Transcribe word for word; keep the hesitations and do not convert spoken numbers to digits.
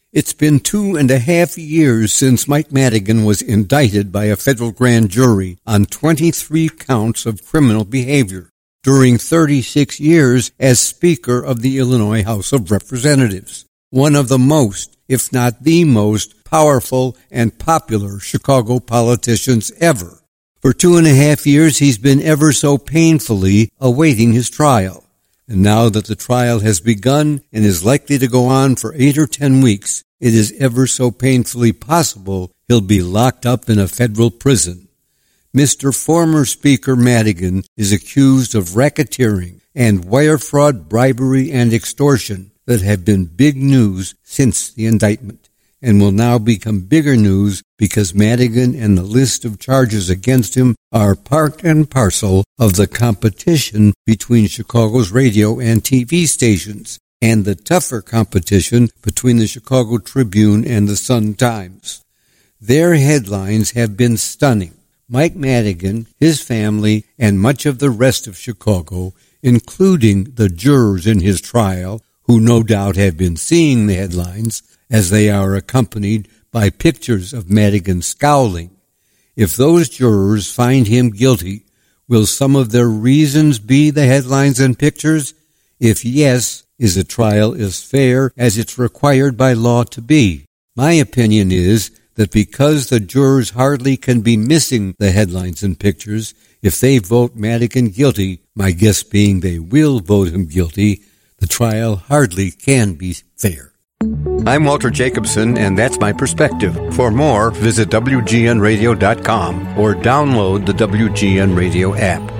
It's been two and a half years since Mike Madigan was indicted by a federal grand jury on twenty-three counts of criminal behavior during thirty-six years as Speaker of the Illinois House of Representatives, one of the most, if not the most, powerful and popular Chicago politicians ever. For two and a half years, he's been ever so painfully awaiting his trial. And now that the trial has begun and is likely to go on for eight or ten weeks, it is ever so painfully possible he'll be locked up in a federal prison. Mister Former Speaker Madigan is accused of racketeering and wire fraud, bribery, and extortion that have been big news since the indictment, and will now become bigger news because Madigan and the list of charges against him are part and parcel of the competition between Chicago's radio and T V stations, and the tougher competition between the Chicago Tribune and the Sun-Times. Their headlines have been stunning. Mike Madigan, his family, and much of the rest of Chicago, including the jurors in his trial, who no doubt have been seeing the headlines, as they are accompanied by pictures of Madigan scowling. If those jurors find him guilty, will some of their reasons be the headlines and pictures? If yes, is the trial as fair as it's required by law to be? My opinion is that because the jurors hardly can be missing the headlines and pictures, if they vote Madigan guilty, my guess being they will vote him guilty, the trial hardly can be fair. I'm Walter Jacobson, and that's my perspective. For more, visit W G N radio dot com or download the W G N Radio app.